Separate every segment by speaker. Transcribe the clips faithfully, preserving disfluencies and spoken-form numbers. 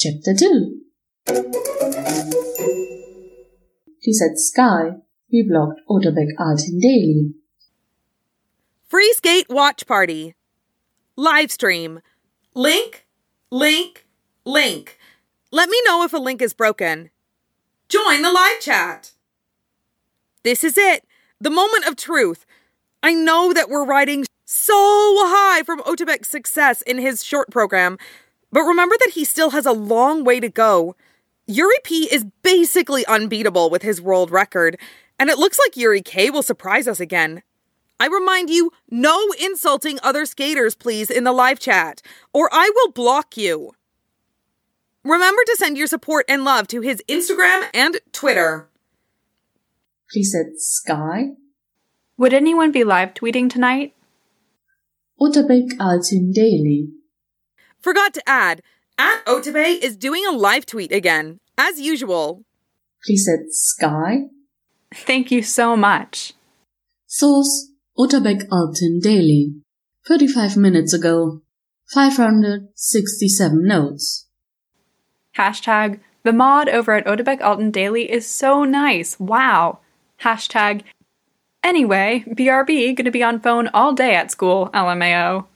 Speaker 1: Chapter two. Please at Sky, we blogged Otterbeck Alton Daily.
Speaker 2: Free Skate Watch Party. Livestream. Link, link, link. Let me know if a link is broken. Join the live chat. This is it. The moment of truth. I know that we're riding so high from Otterbeck's success in his short program, but remember that he still has a long way to go. Yuri P is basically unbeatable with his world record, and it looks like Yuri K will surprise us again. I remind you, no insulting other skaters, please, in the live chat, or I will block you. Remember to send your support and love to his Instagram and Twitter.
Speaker 1: Please at Sky.
Speaker 3: Would anyone be live tweeting tonight?
Speaker 1: Otterbeck Alton Daily.
Speaker 2: Forgot to add, at Otterbeck is doing a live tweet again, as usual.
Speaker 1: Please at Sky.
Speaker 3: Thank you so much.
Speaker 1: Source, Otterbeck Alton Daily. thirty-five minutes ago. five hundred sixty-seven notes.
Speaker 3: Hashtag, the mod over at Otterbeck Alton Daily is so nice. Wow. Hashtag, anyway, B R B gonna be on phone all day at school, L M A O.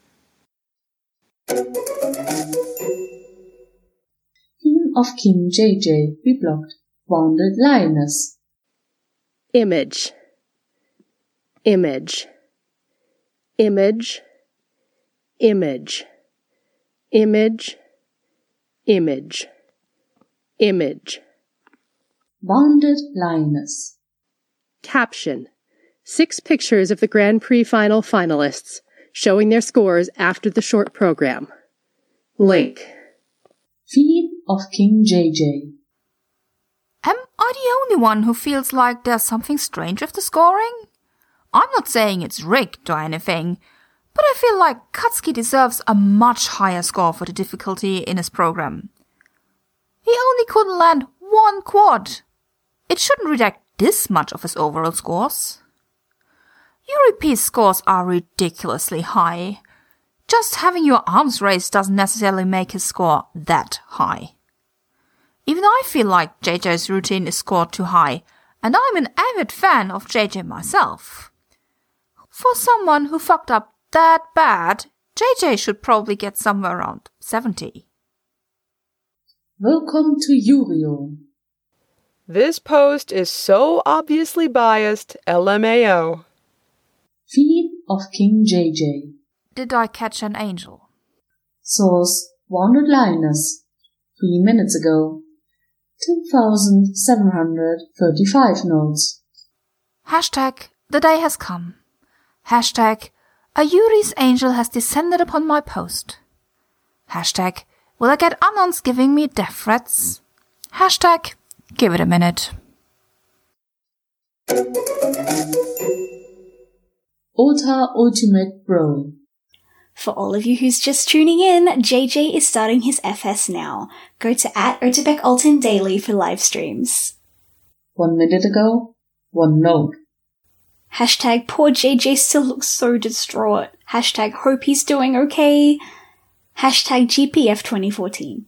Speaker 1: Theme of King J J, we blocked Wounded Lioness.
Speaker 4: Image. Image. Image. Image. Image. Image. Image.
Speaker 1: Wounded Lioness.
Speaker 4: Caption. Six pictures of the Grand Prix final finalists, showing their scores after the short program. Link.
Speaker 1: Theme of King J J.
Speaker 5: Am I the only one who feels like there's something strange with the scoring? I'm not saying it's rigged or anything, but I feel like Katsuki deserves a much higher score for the difficulty in his program. He only couldn't land one quad. It shouldn't redact this much of his overall scores. Yuri P's scores are ridiculously high. Just having your arms raised doesn't necessarily make his score that high. Even I feel like J J's routine is scored too high, and I'm an avid fan of J J myself. For someone who fucked up that bad, J J should probably get somewhere around seventy.
Speaker 1: Welcome to Yurio.
Speaker 6: This post is so obviously biased, L M A O.
Speaker 1: Theme of King J J.
Speaker 5: Did I catch an angel?
Speaker 1: Source, Wounded Lioness. Three minutes ago. two thousand seven hundred thirty-five notes.
Speaker 5: Hashtag, the day has come. Hashtag, a Yuri's angel has descended upon my post. Hashtag, will I get Anons giving me death threats? Hashtag, give it a minute.
Speaker 1: Ota Ultimate Bro.
Speaker 7: For all of you who's just tuning in, J J is starting his F S now. Go to at Otterbeck Alton Daily for live streams.
Speaker 1: One minute ago, one note.
Speaker 7: Hashtag poor J J still looks so distraught. Hashtag hope he's doing okay. Hashtag G P F twenty fourteen.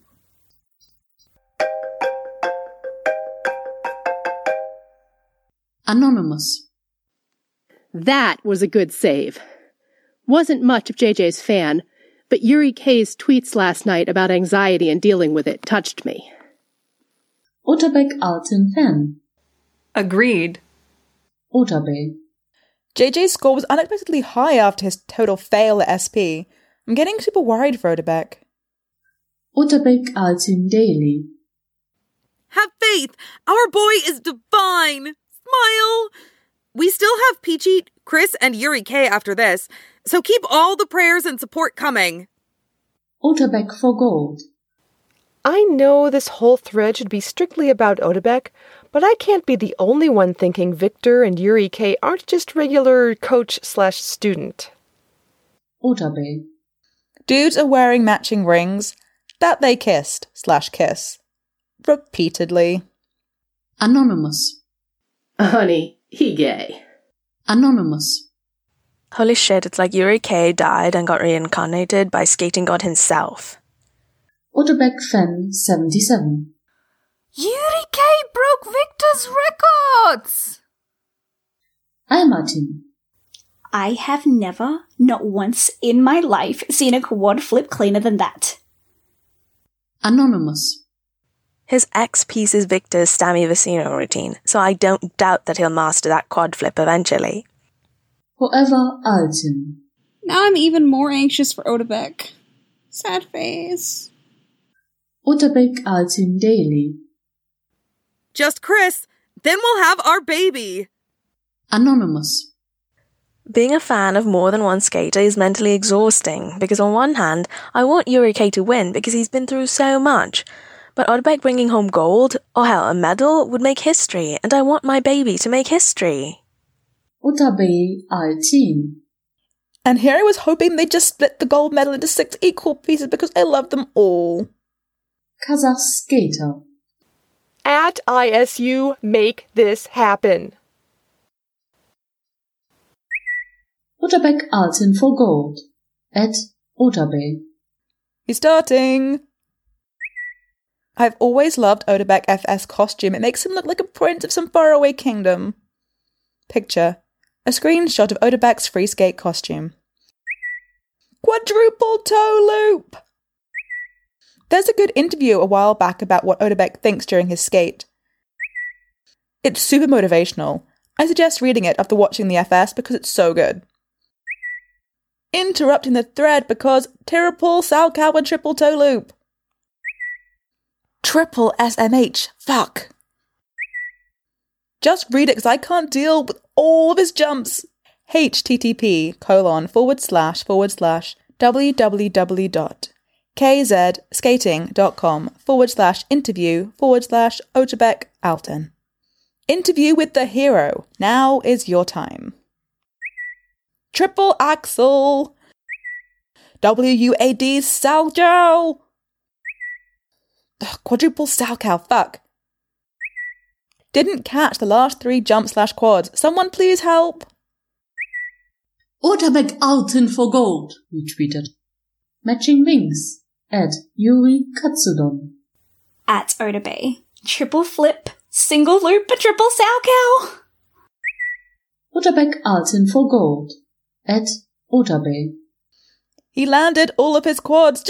Speaker 1: Anonymous.
Speaker 4: That was a good save. Wasn't much of J J's fan, but Yuri K's tweets last night about anxiety and dealing with it touched me.
Speaker 1: Otterbeck Alton fan.
Speaker 3: Agreed.
Speaker 1: Otterbeck.
Speaker 8: J J's score was unexpectedly high after his total fail at S P. I'm getting super worried for Otterbeck.
Speaker 1: Otterbeck Alton Daily.
Speaker 2: Have faith! Our boy is divine! Smile! We still have Peachy, Chris, and Yuri K after this, so keep all the prayers and support coming.
Speaker 1: Otterbeck for gold.
Speaker 6: I know this whole thread should be strictly about Otterbeck, but I can't be the only one thinking Victor and Yuri K aren't just regular coach slash student.
Speaker 1: Otterbeck.
Speaker 8: Dudes are wearing matching rings that they kissed slash kiss. Repeatedly.
Speaker 1: Anonymous.
Speaker 4: Honey, he gay.
Speaker 1: Anonymous.
Speaker 9: Holy shit, it's like Yuri K died and got reincarnated by Skating God himself.
Speaker 1: Otterbeck Fan seventy-seven.
Speaker 5: Yuri K broke Victor's records!
Speaker 1: Hi Martin.
Speaker 7: I have never, not once in my life, seen a quad flip cleaner than that.
Speaker 1: Anonymous.
Speaker 9: His ex piece is Victor's Stammy Vicino routine, so I don't doubt that he'll master that quad flip eventually.
Speaker 1: Forever Alton.
Speaker 10: Now I'm even more anxious for Otterbeck. Sad face.
Speaker 1: Otterbeck Alton Daily.
Speaker 2: Just Chris, then we'll have our baby.
Speaker 1: Anonymous.
Speaker 9: Being a fan of more than one skater is mentally exhausting, because on one hand, I want Yuri K to win because he's been through so much, but Otterbeck bringing home gold, or hell, a medal, would make history, and I want my baby to make history.
Speaker 1: Otterbeck Alton.
Speaker 8: And here I was hoping they'd just split the gold medal into six equal pieces because I love them all.
Speaker 1: Kazakh Skater.
Speaker 6: At I S U, make this happen.
Speaker 1: Otterbeck Alton for gold. At Otterbeck.
Speaker 8: He's starting. I've always loved Otterbeck F S costume. It makes him look like a prince of some faraway kingdom. Picture. A screenshot of Otterbeck's free skate costume. Quadruple toe loop! There's a good interview a while back about what Otterbeck thinks during his skate. It's super motivational. I suggest reading it after watching the F S because it's so good. Interrupting the thread because triple Salchow and triple toe loop. Triple S M H. Fuck. Just read it because I can't deal with all of his jumps. http colon forward slash forward slash www.kzskating.com forward slash interview forward slash Otterbeck Alton. Interview with the hero. Now is your time. Triple axel. W A D Salchow. Ugh, quadruple Salchow. Fuck. Didn't catch the last three jump slash quads. Someone please help.
Speaker 1: Otterbeck Alton for gold. Retweeted. Matching wings. At Yuri Katsudon.
Speaker 7: At Otterbeck. Triple flip, single loop, a triple Salchow.
Speaker 1: Otterbeck Alton for gold. At Otterbeck.
Speaker 8: He landed all of his quads.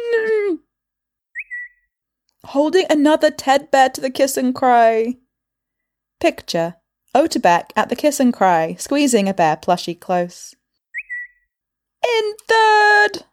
Speaker 8: Holding another Ted Bear to the kiss and cry. Picture. Otterbeck at the kiss and cry, squeezing a bear plushie close. In third!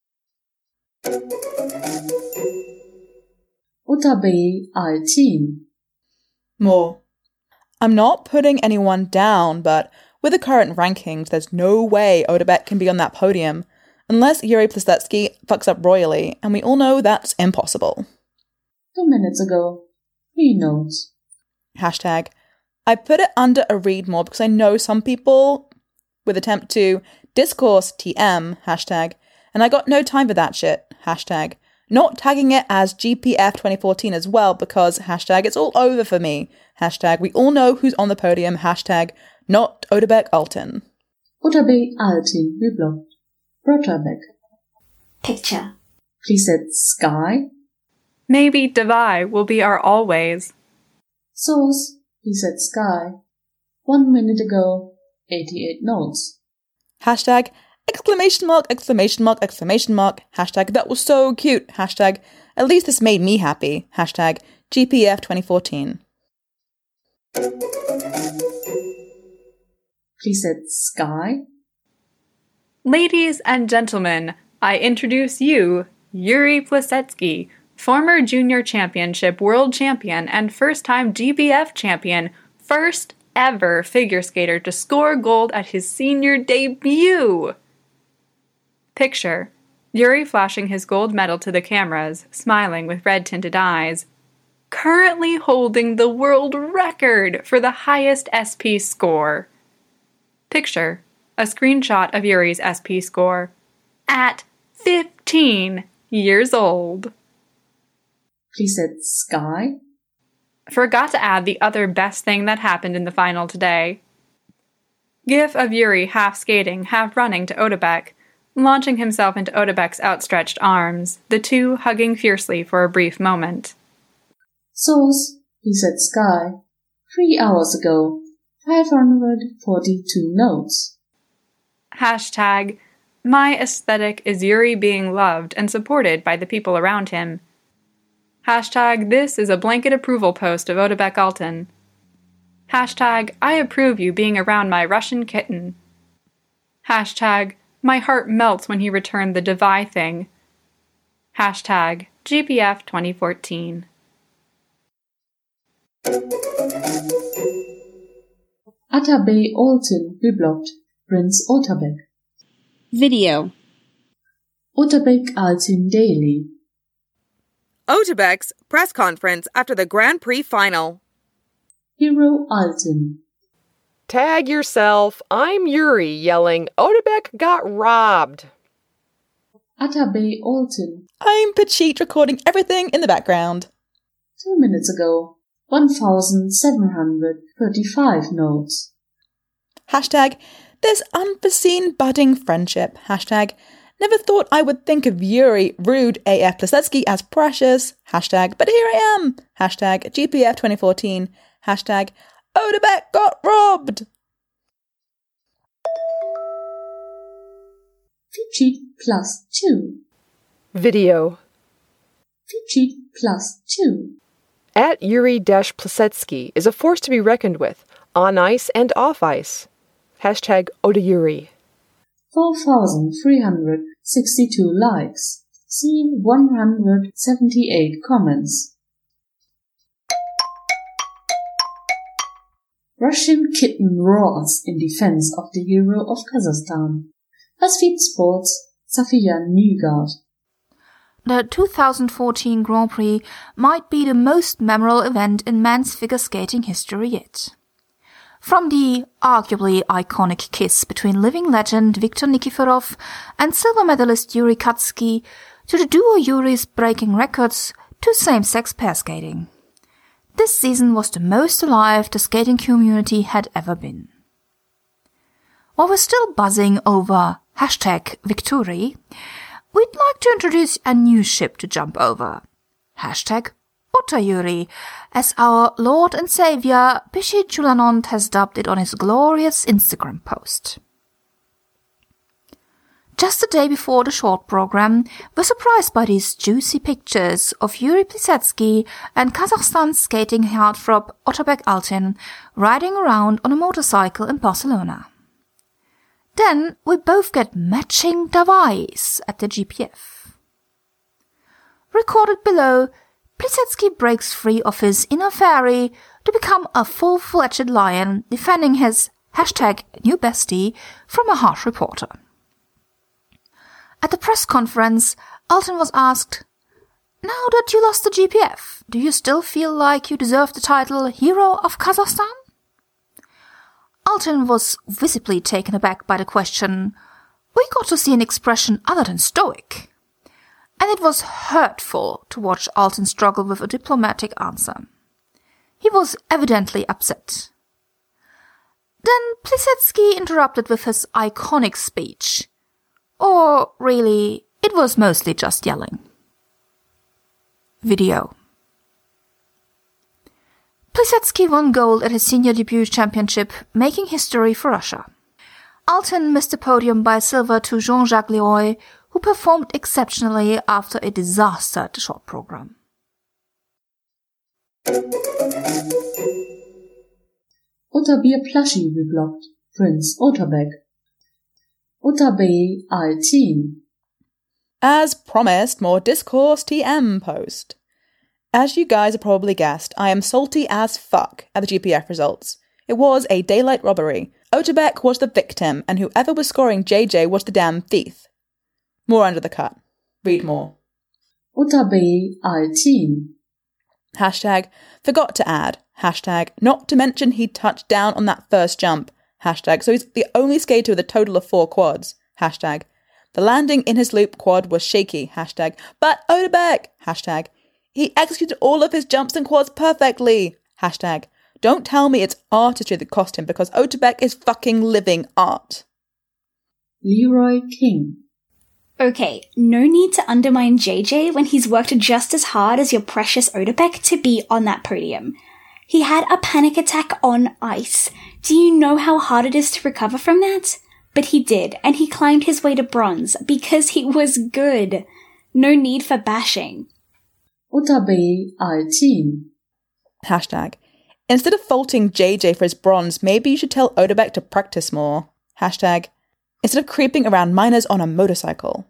Speaker 1: Otterbeck Alton.
Speaker 8: More. I'm not putting anyone down, but with the current rankings, there's no way Otterbeck can be on that podium, unless Yuri Plisetsky fucks up royally, and we all know that's impossible.
Speaker 1: Two minutes ago. He knows.
Speaker 8: Hashtag. I put it under a read more because I know some people would attempt to discourse T M, hashtag, and I got no time for that shit, hashtag. Not tagging it as G P F twenty fourteen as well because, hashtag, it's all over for me, hashtag, we all know who's on the podium, hashtag, not Otterbeck Alton.
Speaker 1: Otterbeck Alton reblocked. Brotterbeck.
Speaker 7: Picture.
Speaker 1: Please said Sky.
Speaker 3: Maybe Devi will be our always.
Speaker 1: Source. He said Sky. One minute ago, eighty-eight notes.
Speaker 8: Hashtag, exclamation mark, exclamation mark, exclamation mark. Hashtag, that was so cute. Hashtag, at least this made me happy. Hashtag, G P F twenty fourteen.
Speaker 1: Please said Sky.
Speaker 3: Ladies and gentlemen, I introduce you, Yuri Plisetsky, former junior championship world champion and first-time G B F champion, first ever figure skater to score gold at his senior debut. Picture, Yuri flashing his gold medal to the cameras, smiling with red-tinted eyes. Currently holding the world record for the highest S P score. Picture, a screenshot of Yuri's S P score. At fifteen years old.
Speaker 1: Please said Sky.
Speaker 3: Forgot to add the other best thing that happened in the final today. GIF of Yuri half skating, half running to Otterbeck. launching himself into Odebek's outstretched arms, the two hugging fiercely for a brief moment.
Speaker 1: Source, he said Sky. Three hours ago. five hundred forty-two notes.
Speaker 3: Hashtag, my aesthetic is Yuri being loved and supported by the people around him. Hashtag, this is a blanket approval post of Odebek Altan. Hashtag, I approve you being around my Russian kitten. Hashtag, my heart melts when he returned the Devi thing. Hashtag, G P F twenty fourteen.
Speaker 1: Atabey Altan reblogged Prince Otabek.
Speaker 10: Video.
Speaker 1: Otabek Altan Daily.
Speaker 2: Odebek's press conference after the Grand Prix final.
Speaker 1: Hero Altan.
Speaker 6: Tag yourself. I'm Yuri yelling, Odebek got robbed.
Speaker 1: Atabey Altan.
Speaker 8: I'm Pachit recording everything in the background.
Speaker 1: Two minutes ago. one thousand seven hundred thirty-five notes.
Speaker 8: Hashtag, this unforeseen budding friendship. Hashtag, never thought I would think of Yuri Rude A F Plisetsky as precious. Hashtag, but here I am. Hashtag, G P F twenty fourteen. Hashtag, Odebek got robbed.
Speaker 1: Pachit plus two.
Speaker 6: Video.
Speaker 1: Pachit plus two.
Speaker 6: At Yuri-Plisetsky is a force to be reckoned with, on ice and off ice. Hashtag Odayuri.
Speaker 1: four thousand three hundred sixty-two likes. See one hundred seventy-eight comments. Russian kitten roars in defense of the hero of Kazakhstan. BuzzFeed Sports, Safiya Nygaard.
Speaker 5: The two thousand fourteen Grand Prix might be the most memorable event in men's figure skating history yet. From the arguably iconic kiss between living legend Viktor Nikiforov and silver medalist Yuri Katsky to the duo Yuris breaking records to same-sex pair skating. This season was the most alive the skating community had ever been. While we're still buzzing over hashtag Victory, we'd like to introduce a new ship to jump over. Hashtag Otayuri, as our Lord and Savior Pishi Chulanond has dubbed it on his glorious Instagram post. Just the day before the short program, we're surprised by these juicy pictures of Yuri Plisetsky and Kazakhstan's skating heartthrob Otabek Altan riding around on a motorcycle in Barcelona. Then we both get matching Davis at the G P F. Recorded below, Plisetsky breaks free of his inner fairy to become a full-fledged lion defending his hashtag new bestie from a harsh reporter. At the press conference, Altan was asked, "Now that you lost the G P F, do you still feel like you deserve the title Hero of Kazakhstan?" Altan was visibly taken aback by the question. We got to see an expression other than stoic. And it was hurtful to watch Altan struggle with a diplomatic answer. He was evidently upset. Then Plisetsky interrupted with his iconic speech. Or, really, it was mostly just yelling. Video. Plisetsky won gold at his senior debut championship, making history for Russia. Altan missed the podium by silver to Jean-Jacques Leroy, who performed exceptionally after a disaster at the short program.
Speaker 1: Otabir plushie reblogged Prince Otabek. Otabey Altan.
Speaker 8: As promised, more Discourse T M post. As you guys have probably guessed, I am salty as fuck at the G P F results. It was a daylight robbery. Otabek was the victim, and whoever was scoring J J was the damn thief. More under the cut. Read more.
Speaker 1: Otabey Altan.
Speaker 8: Hashtag forgot to add. Hashtag not to mention he touched down on that first jump. Hashtag so he's the only skater with a total of four quads. Hashtag the landing in his loop quad was shaky. Hashtag but Odebek. Hashtag he executed all of his jumps and quads perfectly. Hashtag don't tell me it's artistry that cost him because Odebek is fucking living art.
Speaker 1: Leroy King.
Speaker 7: Okay, no need to undermine J J when he's worked just as hard as your precious Odebek to be on that podium. He had a panic attack on ice. Do you know how hard it is to recover from that? But he did, and he climbed his way to bronze because he was good. No need for bashing.
Speaker 1: Otabe Altin.
Speaker 8: Hashtag. Instead of faulting J J for his bronze, maybe you should tell Odebek to practice more. Hashtag. Instead of creeping around minors on a motorcycle.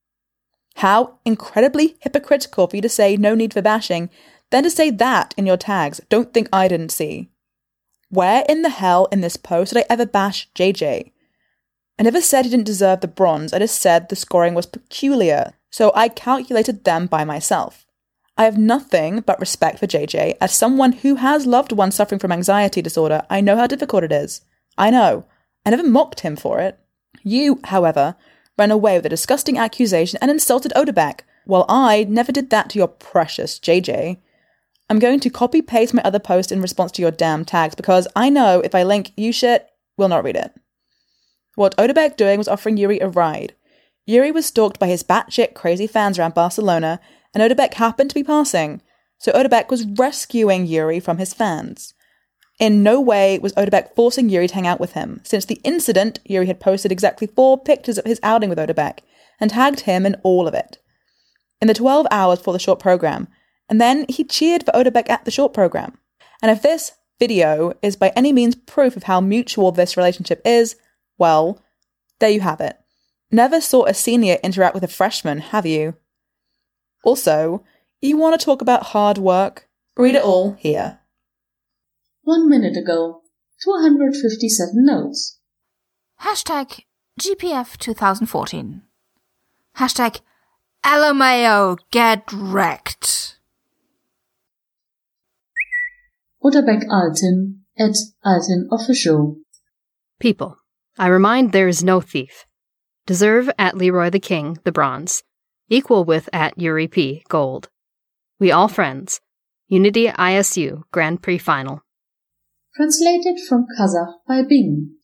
Speaker 8: How incredibly hypocritical for you to say no need for bashing, then to say that in your tags. Don't think I didn't see. Where in the hell in this post did I ever bash J J? I never said he didn't deserve the bronze, I just said the scoring was peculiar, so I calculated them by myself. I have nothing but respect for J J. As someone who has loved one suffering from anxiety disorder, I know how difficult it is. I know. I never mocked him for it. You, however, ran away with a disgusting accusation and insulted Odebek, while I never did that to your precious J J. I'm going to copy-paste my other post in response to your damn tags, because I know if I link you shit, we'll not read it. What Odebek doing was offering Yuri a ride. Yuri was stalked by his batshit crazy fans around Barcelona, and Odebek happened to be passing, so Odebek was rescuing Yuri from his fans. In no way was Odebek forcing Yuri to hang out with him. Since the incident, Yuri had posted exactly four pictures of his outing with Odebek, and tagged him in all of it. In the twelve hours for the short program, and then he cheered for Odebek at the short program. And if this video is by any means proof of how mutual this relationship is, well, there you have it. Never saw a senior interact with a freshman, have you? Also, you want to talk about hard work? Read it all here.
Speaker 1: One minute ago, two hundred fifty-seven notes.
Speaker 5: Hashtag G P F twenty fourteen. Hashtag L M A O get wrecked.
Speaker 1: Odebek Altin at Altin Official.
Speaker 11: People, I remind there is no thief. Deserve at Leroy the King the bronze. Equal with at Yuri P gold. We all friends. Unity I S U Grand Prix Final.
Speaker 1: Translated from Kazakh by Bing.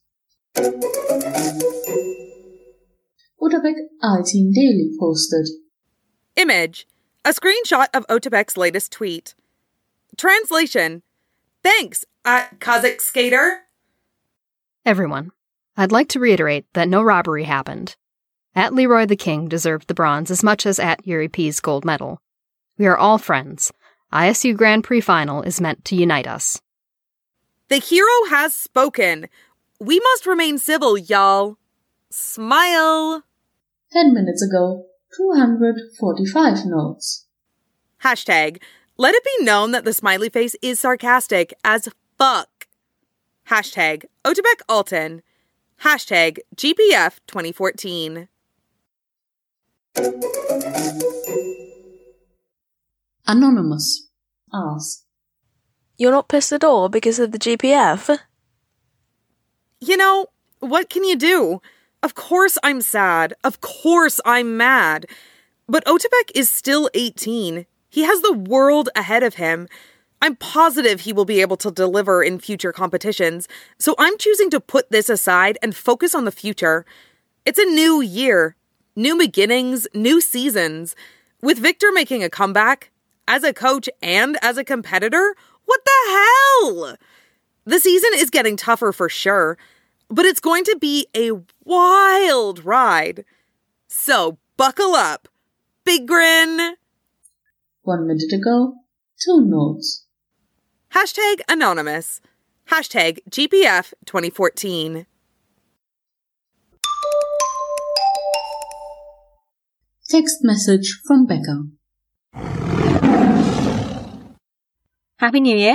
Speaker 1: Odebek Altin Daily posted.
Speaker 2: Image. A screenshot of Odebek's latest tweet. Translation. Thanks, at Kazakh Skater.
Speaker 11: Everyone, I'd like to reiterate that no robbery happened. At Leroy the King deserved the bronze as much as at Yuri P's gold medal. We are all friends. I S U Grand Prix Final is meant to unite us.
Speaker 2: The hero has spoken. We must remain civil, y'all. Smile.
Speaker 1: Ten minutes ago, two hundred forty-five notes.
Speaker 2: Hashtag, let it be known that the smiley face is sarcastic as fuck. Hashtag, Odebek Altin. Hashtag, G P F twenty fourteen.
Speaker 1: Anonymous asks.
Speaker 9: You're not pissed at all because of the G P F?
Speaker 2: You know, what can you do? Of course I'm sad. Of course I'm mad. But Odebek is still eighteen. He has the world ahead of him. I'm positive he will be able to deliver in future competitions, so I'm choosing to put this aside and focus on the future. It's a new year. New beginnings, new seasons. With Victor making a comeback, as a coach and as a competitor, what the hell? The season is getting tougher for sure, but it's going to be a wild ride. So buckle up. Big grin.
Speaker 1: One minute ago, two notes.
Speaker 2: Hashtag anonymous. Hashtag G P F twenty fourteen.
Speaker 1: Text message from Becca.
Speaker 12: Happy New Year.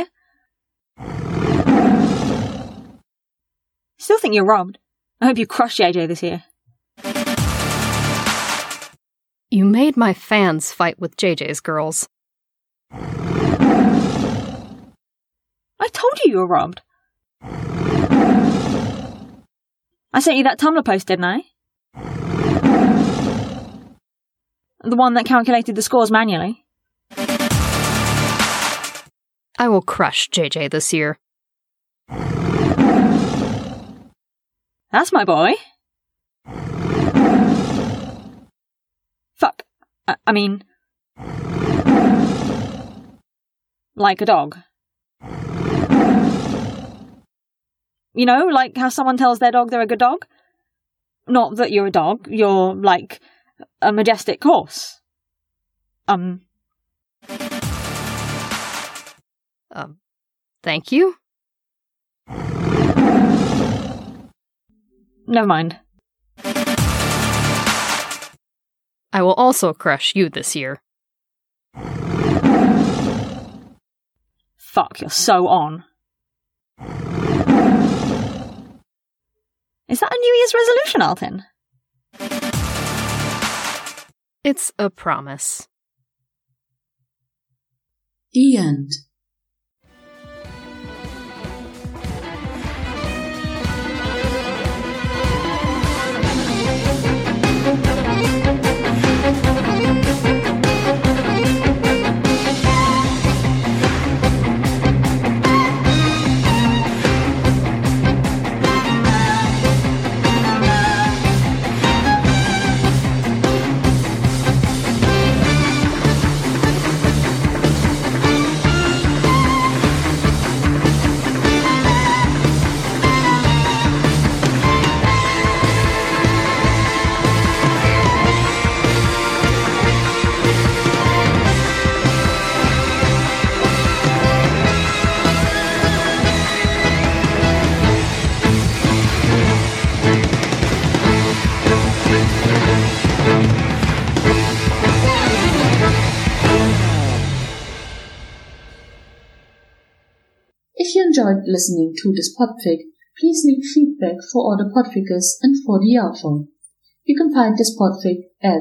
Speaker 12: Still think you're robbed. I hope you crush J J this year.
Speaker 11: You made my fans fight with J J's girls.
Speaker 12: I told you you were robbed. I sent you that Tumblr post, didn't I? The one that calculated the scores manually.
Speaker 11: I will crush J J this year.
Speaker 12: That's my boy. I, I mean... like a dog. You know, like how someone tells their dog they're a good dog? Not that you're a dog, you're, like, a majestic horse. Um...
Speaker 11: Um, thank you?
Speaker 12: Never mind.
Speaker 11: I will also crush you this year.
Speaker 12: Fuck, you're so on. Is that a New Year's resolution, Altin?
Speaker 11: It's a promise.
Speaker 1: The end. If you enjoyed listening to this podfic, please leave feedback for other podfickers and for the author. You can find this podfic at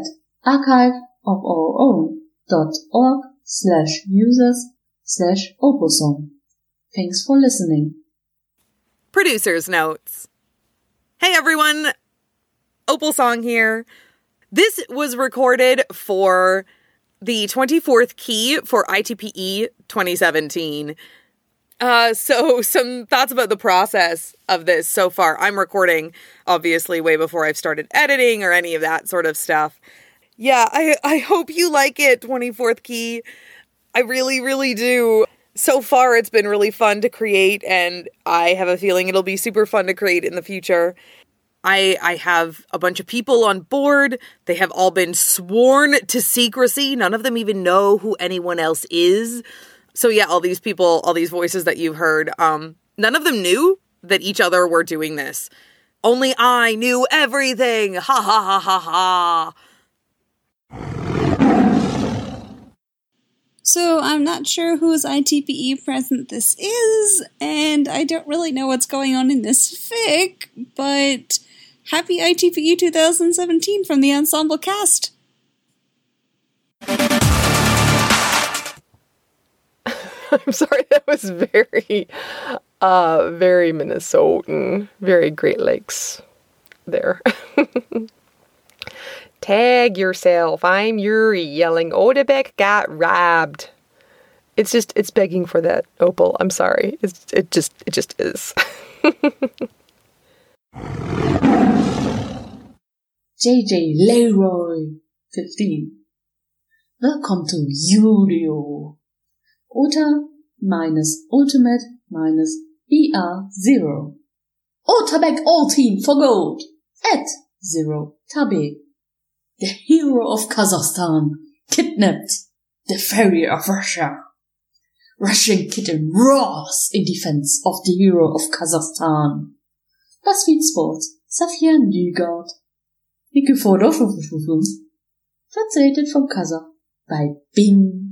Speaker 1: archiveofourown.org slash users slash opalsong. Thanks for listening.
Speaker 2: Producer's notes. Hey everyone, Opalsong here. This was recorded for the twenty-fourth key for I T P E twenty seventeen. Uh, so some thoughts about the process of this so far. I'm recording, obviously, way before I've started editing or any of that sort of stuff. Yeah, I, I hope you like it, twenty-fourth key. I really, really do. So far, it's been really fun to create, and I have a feeling it'll be super fun to create in the future. I, I have a bunch of people on board. They have all been sworn to secrecy. None of them even know who anyone else is. So yeah, all these people, all these voices that you've heard, um, none of them knew that each other were doing this. Only I knew everything! Ha ha ha ha ha!
Speaker 10: So I'm not sure whose I T P E present this is, and I don't really know what's going on in this fic, but happy I T P E twenty seventeen from the ensemble cast!
Speaker 6: I'm sorry, that was very, uh, very Minnesotan, very Great Lakes there. Tag yourself, I'm Yuri, yelling, Odebeck got robbed. It's just, it's begging for that, Opal, I'm sorry. It's, it just, it just is.
Speaker 1: J J Leroy, fifteen. Welcome to Yu-Gi-Oh! Ota minus Ultimate minus B R zero. Otabek all team for gold. At zero Tabe. The hero of Kazakhstan kidnapped the fairy of Russia. Russian kitten roars in defense of the hero of Kazakhstan. BuzzFeed Sports, Safia Nygaard. Nicky Fordorf, translated from Kazakh by Bing.